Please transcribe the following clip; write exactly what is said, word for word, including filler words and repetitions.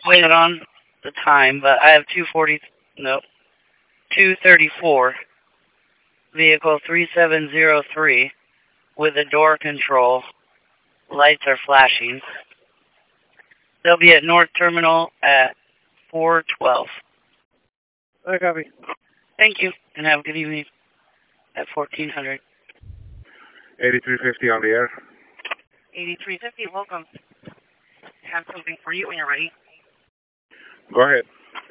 waited on the time, but I have two forty, no, two thirty-four, vehicle three seven zero three, with a door control. Lights are flashing. They'll be at North Terminal at four twelve. I copy. Thank you, and have a good evening at fourteen hundred. eighty-three fifty on the air. eighty-three fifty, welcome. Have something for you when you're ready. Go ahead.